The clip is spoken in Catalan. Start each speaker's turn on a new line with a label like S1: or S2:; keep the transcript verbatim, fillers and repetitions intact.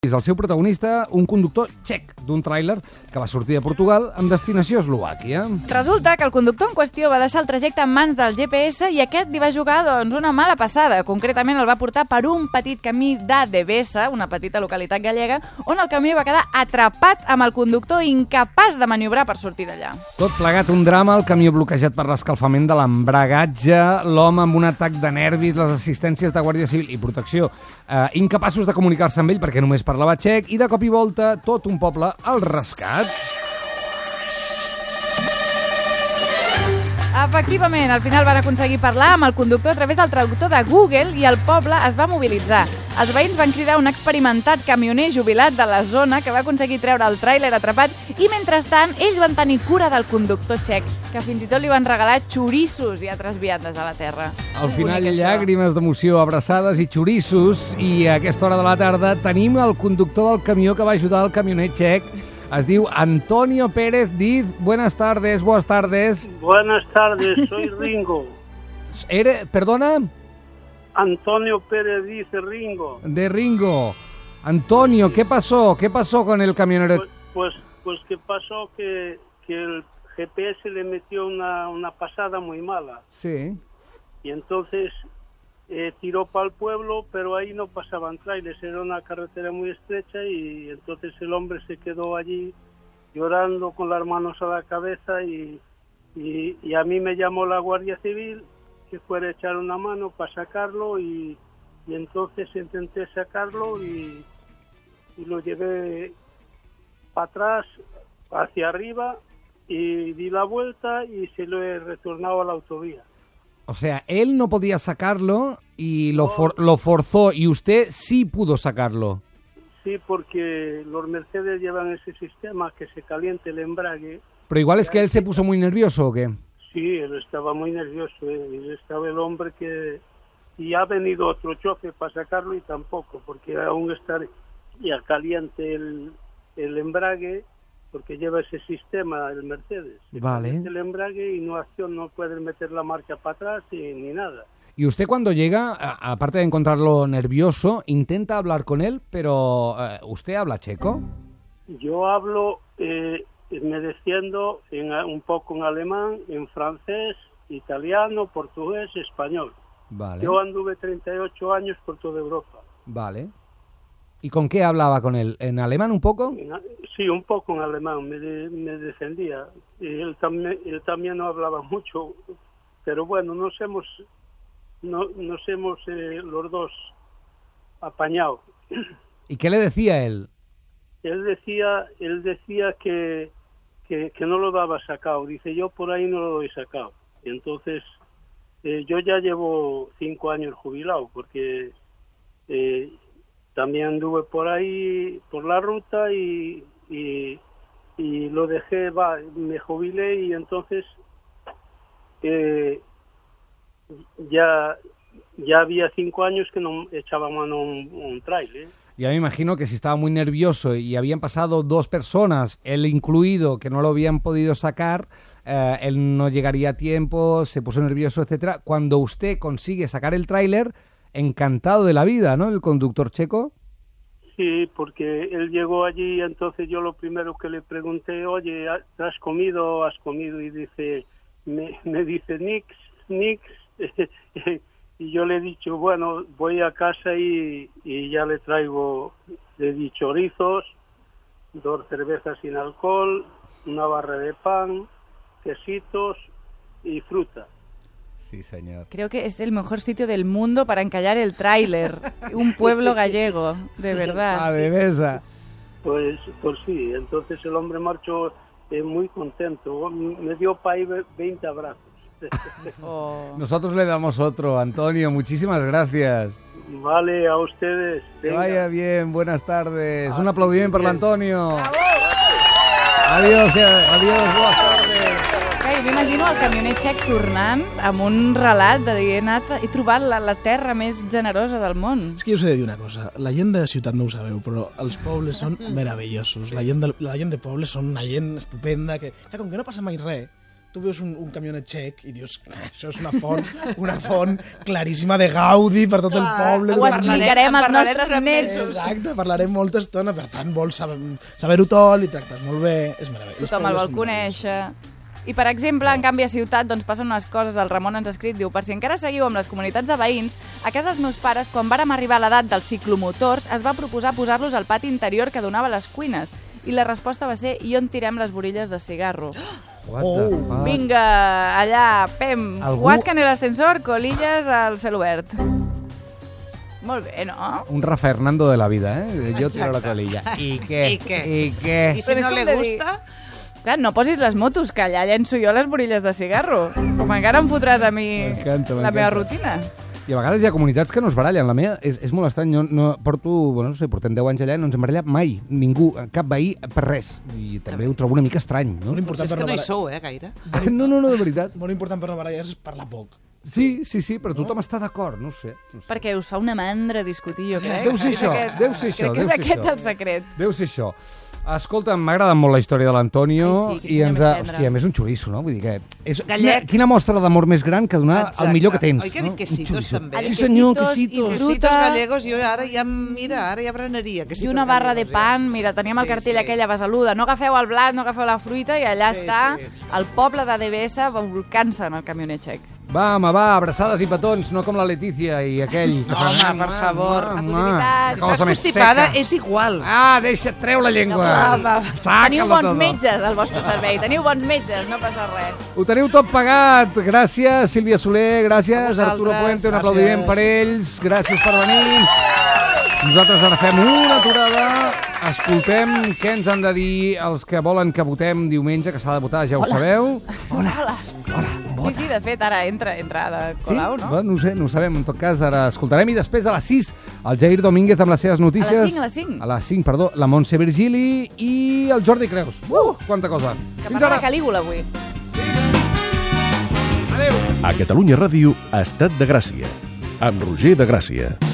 S1: És el seu protagonista, un conductor txec d'un tràiler que va sortir de Portugal amb destinació a Eslovàquia.
S2: Resulta que el conductor en qüestió va deixar el trajecte en mans del G P S i aquest li va jugar doncs, una mala passada. Concretament el va portar per un petit camí de Devesa, una petita localitat gallega, on el camió va quedar atrapat amb el conductor incapaç de maniobrar per sortir d'allà.
S1: Tot plegat un drama, el camió bloquejat per l'escalfament de l'embragatge, l'home amb un atac de nervis, les assistències de Guàrdia Civil i Protecció eh, incapaços de comunicar-se amb ell perquè només parlava txec, i de cop i volta tot un poble al rescat.
S2: Efectivament, al final van aconseguir parlar amb el conductor a través del traductor de Google i el poble es va mobilitzar. Els veïns van cridar un experimentat camioner jubilat de la zona que va aconseguir treure el tràiler atrapat i, mentrestant, ells van tenir cura del conductor txec, que fins i tot li van regalar xorissos i altres viandes a la terra.
S1: Al final, llàgrimes d'emoció, abraçades i xorissos, i a aquesta hora de la tarda tenim el conductor del camió que va ajudar el camioner txec. Es diu Antonio Pérez Diz. Buenas tardes, buenas tardes.
S3: Buenas tardes, soy Ringo.
S1: ¿Eres, perdona?
S3: Antonio Pérez Diz Ringo.
S1: De Ringo. Antonio, ¿qué pasó? ¿Qué pasó con el camionero?
S3: Pues, pues, pues ¿qué pasó? Que, que el G P S le metió una, una pasada muy mala.
S1: Sí.
S3: Y entonces eh, tiró para el pueblo, pero ahí no pasaban trailers, era una carretera muy estrecha y entonces el hombre se quedó allí llorando con las manos a la cabeza y, y, y a mí me llamó la Guardia Civil que fuera a echar una mano para sacarlo y, y entonces intenté sacarlo y, y lo llevé para atrás, hacia arriba y di la vuelta y se lo he retornado a la autovía.
S1: O sea, él no podía sacarlo y lo, for lo forzó, y usted sí pudo sacarlo.
S3: Sí, porque los Mercedes llevan ese sistema que se caliente el embrague.
S1: Pero igual es que él se puso muy nervioso, ¿o qué?
S3: Sí, él estaba muy nervioso. ¿eh? Estaba el hombre que... Y ha venido otro chofer para sacarlo y tampoco, porque aún está ya caliente el, el embrague, porque lleva ese sistema el Mercedes.
S1: Vale.
S3: El embrague y no acción, no pueden meter la marcha para atrás y, ni nada.
S1: Y usted cuando llega, a, aparte de encontrarlo nervioso, intenta hablar con él, pero uh, ¿usted habla checo?
S3: Yo hablo, eh, me defiendo en, un poco en alemán, en francés, italiano, portugués, español.
S1: Vale.
S3: Yo anduve treinta y ocho años por toda Europa.
S1: Vale. ¿Y con qué hablaba con él? ¿En alemán un poco?
S3: Sí, un poco en alemán, me, de, me defendía. Y él también, él también no hablaba mucho, pero bueno, nos hemos, no, nos hemos eh, los dos apañado.
S1: ¿Y qué le decía él?
S3: Él decía, él decía que, que, que no lo daba sacado. Dice, yo por ahí no lo doy sacado. Y entonces, eh, yo ya llevo cinco años jubilado, porque... Eh, también anduve por ahí, por la ruta y, y, y lo dejé, va, me jubilé y entonces eh, ya, ya había cinco años que no echaba mano a un, un trailer.
S1: Ya me imagino que si estaba muy nervioso y habían pasado dos personas, él incluido, que no lo habían podido sacar, eh, él no llegaría a tiempo, se puso nervioso, etcétera. Cuando usted consigue sacar el tráiler, encantado de la vida, ¿no? El conductor checo.
S3: Sí, porque él llegó allí, entonces yo lo primero que le pregunté, oye, ¿has comido? ¿Has comido? Y dice, me, me dice, nix, nix. Y yo le he dicho, bueno, voy a casa y, y ya le traigo, le di chorizos, dos cervezas sin alcohol, una barra de pan, quesitos y fruta.
S1: Sí, señor.
S2: Creo que es el mejor sitio del mundo para encallar el tráiler. Un pueblo gallego, de verdad.
S1: Ah, de Devesa.
S3: Pues, pues sí, entonces el hombre marchó eh, muy contento. Me dio para ahí veinte abrazos.
S2: Oh.
S1: Nosotros le damos otro, Antonio. Muchísimas gracias.
S3: Vale, a ustedes.
S1: Que
S3: Venga.
S1: vaya bien, buenas tardes.
S3: Ah,
S1: Un aplaudiment per l'Antonio.
S2: Bravo!
S1: Adiós, adiós, buenas tardes.
S2: Jo m'imagino el camioner txec tornant amb un relat de dir he, anat, he trobat la, la terra més generosa del món.
S4: És que jo us he de dir una cosa, la gent de ciutat no ho sabeu, però els pobles són meravellosos. La gent de, la gent de pobles són una gent estupenda, que, que com que no passa mai res, tu veus un, un camionet txec i dius, això és una font, una font claríssima de Gaudi per tot el poble.
S2: Ho explicarem als nostres nets.
S4: Exacte, parlarem molta estona, per tant, vols saber-ho saber tot, li tractes molt bé, és meravellós.
S2: Tothom el vol conèixer. I, per exemple, en canvi, a Ciutat doncs, passen unes coses. El Ramon ens ha escrit, diu, per si encara seguiu amb les comunitats de veïns, a casa dels meus pares, quan vàrem arribar a l'edat dels ciclomotors, es va proposar posar-los al pati interior que donava a les cuines. I la resposta va ser, i on tirem les borilles de cigarro?
S1: What the
S4: Oh.
S1: fuck?
S2: Vinga, allà, pem,
S1: Algú-
S2: guasca en l'ascensor, colilles al cel obert. Molt bé, no?
S1: Un Rafa Hernando de la vida, eh? Jo tiro la colilla. I què?
S5: I què?
S1: I què?
S5: I si
S2: Però és
S5: no
S2: com
S5: le
S2: de dir-
S5: gusta...
S2: Clar, no posis les motos, que allà llenço jo les borilles de cigarro. Com encara em fotràs a mi
S1: M'encanta,
S2: la
S1: m'encanta.
S2: meva rutina.
S1: I a vegades hi ha comunitats que no es barallen. La meva és, és molt estrany. No, no, porto, bueno, no sé, portem deu anys allà i no ens hem barallat mai. Ningú, cap veí, per res. I també ho trobo una mica estrany, no?
S4: Molt
S5: Potser
S4: important
S5: és
S4: per
S5: que
S4: la
S5: no hi
S4: baralla.
S5: sou, eh, gaire.
S1: No, no, no, de veritat.
S4: Molt important per la baralla és parlar poc.
S1: Sí, sí, sí, però tothom està d'acord, no ho sé. No sé.
S2: Perquè us fa una mandra discutir, jo crec.
S1: Deu ser
S2: És
S1: això,
S2: aquest-
S1: deu ser això,
S2: Crec que
S1: deu
S2: és
S1: ser
S2: aquest
S1: això.
S2: el secret.
S1: Deu ser això. Escolta, m'ha agradat molt la història de l'Antonio
S2: Ai, sí, que
S1: i
S2: tenia
S1: ens
S2: més
S1: ha...
S2: tendre.
S1: Hòstia, a més un xoriço, no? Vull dir que... És, quina,
S5: Gallec.
S1: quina mostra d'amor més gran que donar
S5: Exacte.
S1: el millor que tens.
S5: Oi que
S1: no?
S5: dic quesitos,
S1: Un xoriço.
S5: també?
S1: Sí, senyor,
S2: Quesitos i
S1: quesitos.
S2: fruta.
S5: Quesitos gallegos, jo ara ja, mira, ara ja berenaria.
S2: I una barra de pan, mira, teníem el
S5: Sí,
S2: cartell
S5: sí.
S2: aquella besaluda. No agafeu el blat, no agafeu la fruita, i allà
S5: Sí,
S2: està
S5: sí.
S2: el poble de D B S volcant-se en el camionet txec.
S1: Va, home, va, abraçades i petons, no com la Letícia i aquell. que
S5: Home,
S1: fan,
S5: per
S1: "Ah,
S5: favor".
S1: ah,
S2: La
S1: ah".
S2: positivitat.
S1: Que cosa
S5: Estàs
S1: més
S5: constipada,
S1: seca.
S5: és igual.
S1: Ah, deixa, treu la llengua.
S5: Va, va.
S1: Saca-la
S2: Teniu bons
S1: tota.
S2: metges al vostre servei, teniu bons metges, no passa res.
S1: Ho teniu tot pagat. Gràcies, Sílvia Soler, gràcies,
S5: A vosaltres.
S1: Arturo Puente, un
S4: Gràcies.
S1: aplaudiment per ells. Gràcies per venir. Nosaltres ara fem una aturada, escoltem què ens han de dir els que volen que votem diumenge, que s'ha de votar, ja ho sabeu.
S2: Hola. Hola. Sí, sí, de fet, ara entra, entra de Colau, no?
S1: Bueno, no ho sé, no ho sabem. En tot cas, ara escoltarem. I després, a les sis, el Jair Domínguez amb les seves notícies.
S2: A les cinc, a les cinc.
S1: A les cinc, perdó. La Montse Virgili i el Jordi Creus. Uh, quanta cosa.
S2: Que
S1: Fins
S2: parla
S1: ara.
S2: de Calígula, avui.
S1: Adéu.
S6: A Catalunya Ràdio, Estat de Gràcia, amb Roger de Gràcia.